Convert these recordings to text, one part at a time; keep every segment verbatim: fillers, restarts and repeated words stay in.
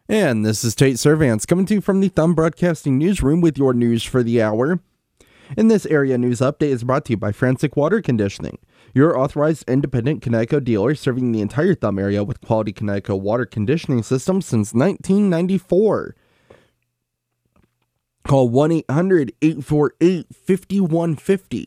And this is Tate Servants coming to you from the Thumb Broadcasting Newsroom with your news for the hour. And this area news update is brought to you by Frantic Water Conditioning, your authorized independent Connecticut dealer serving the entire Thumb area with quality Connecticut water conditioning systems since nineteen ninety-four. Call one eight hundred, eight four eight, five one five zero.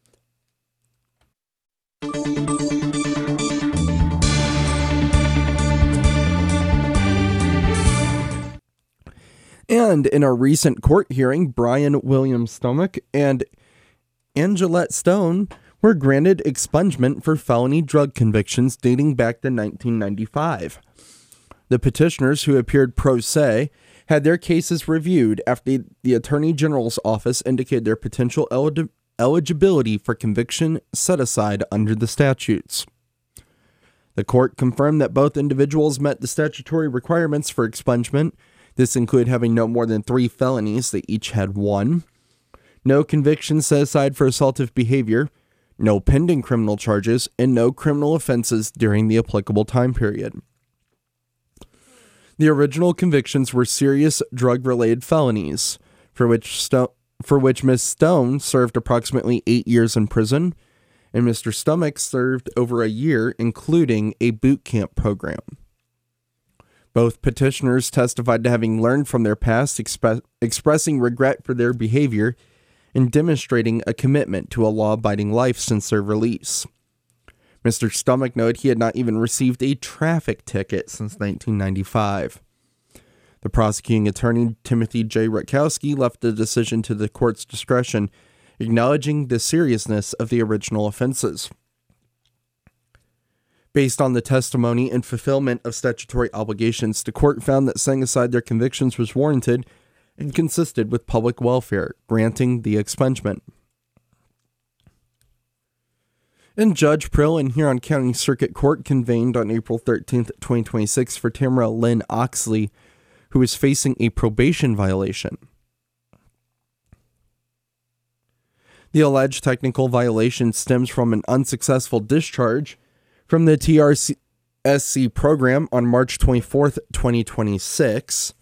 And in a recent court hearing, Brian William Stomach and Angelette Stone were granted expungement for felony drug convictions dating back to nineteen ninety-five. The petitioners, who appeared pro se, had their cases reviewed after the Attorney General's office indicated their potential elig- eligibility for conviction set aside under the statutes. The court confirmed that both individuals met the statutory requirements for expungement. This included having no more than three felonies. They each had one. No convictions set aside for assaultive behavior, no pending criminal charges, and no criminal offenses during the applicable time period. The original convictions were serious drug-related felonies, for which Sto- for which Miz Stone served approximately eight years in prison, and Mister Stomach served over a year, including a boot camp program. Both petitioners testified to having learned from their past, exp- expressing regret for their behavior, and demonstrating a commitment to a law-abiding life since their release. Mister Stomach noted he had not even received a traffic ticket since nineteen ninety-five. The prosecuting attorney, Timothy J. Rutkowski, left the decision to the court's discretion, acknowledging the seriousness of the original offenses. Based on the testimony and fulfillment of statutory obligations, the court found that setting aside their convictions was warranted and consisted with public welfare, granting the expungement. And Judge Prill in Huron County Circuit Court convened on April thirteenth, twenty twenty-six for Tamara Lynn Oxley, who is facing a probation violation. The alleged technical violation stems from an unsuccessful discharge from the T R C S C program on March twenty-fourth, twenty twenty-six.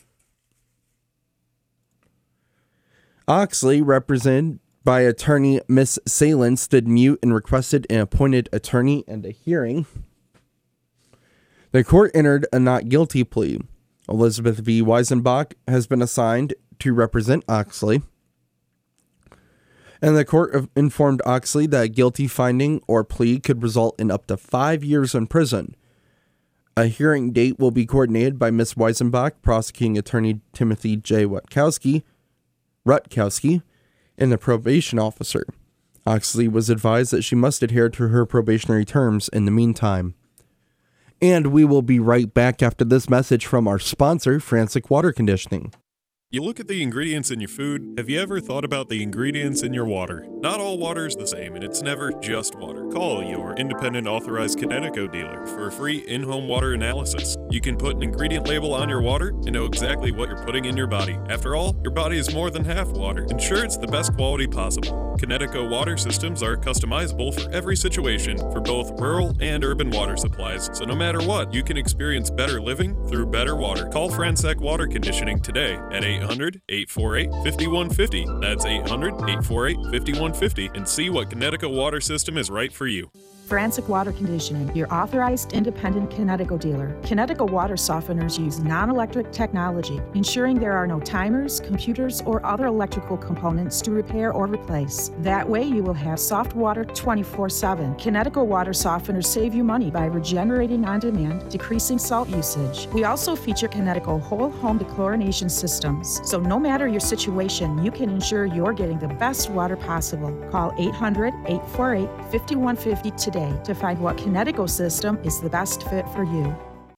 Oxley, represented by attorney Miss Salen, stood mute and requested an appointed attorney and a hearing. The court entered a not guilty plea. Elizabeth V. Weisenbach has been assigned to represent Oxley, and the court informed Oxley that a guilty finding or plea could result in up to five years in prison. A hearing date will be coordinated by Miz Weisenbach, prosecuting attorney Timothy J. Rutkowski, Rutkowski, and the probation officer. Oxley was advised that she must adhere to her probationary terms in the meantime. And we will be right back after this message from our sponsor, Frantic Water Conditioning. You look at the ingredients in your food. Have you ever thought about the ingredients in your water? Not all water is the same, and it's never just water. Call your independent authorized Connecticut dealer for a free in-home water analysis. You can put an ingredient label on your water and know exactly what you're putting in your body. After all, your body is more than half water. Ensure it's the best quality possible. Connecticut water systems are customizable for every situation for both rural and urban water supplies. So no matter what, you can experience better living through better water. Call Fransec Water Conditioning today at eight hundred, eight four eight, five one five zero. That's eight hundred, eight four eight, five one five zero and see what Connecticut water system is right for you. Frantic Water Conditioning, your authorized independent Connecticut dealer. Connecticut water softeners use non-electric technology, ensuring there are no timers, computers, or other electrical components to repair or replace. That way you will have soft water twenty-four seven. Connecticut water softeners save you money by regenerating on demand, decreasing salt usage. We also feature Connecticut whole home dechlorination systems, so no matter your situation, you can ensure you're getting the best water possible. Call eight hundred, eight four eight, five one five zero today to find what Connecticut system is the best fit for you.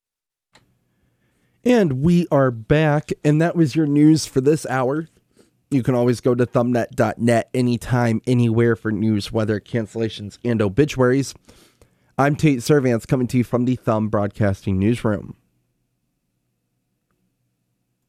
And we are back, and that was your news for this hour. You can always go to thumbnet dot net anytime, anywhere for news, weather, cancellations, and obituaries. I'm Tate Servants coming to you from the Thumb Broadcasting Newsroom.